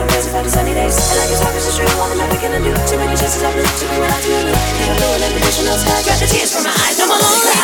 I'm crazy for the sunny days. And I can talk, it's true, all I'm ever gonna do. Too many chances I blew, too many lies you knew. Nigga blue and every dimensional sky, got the tears from my eyes, no more lonely cry.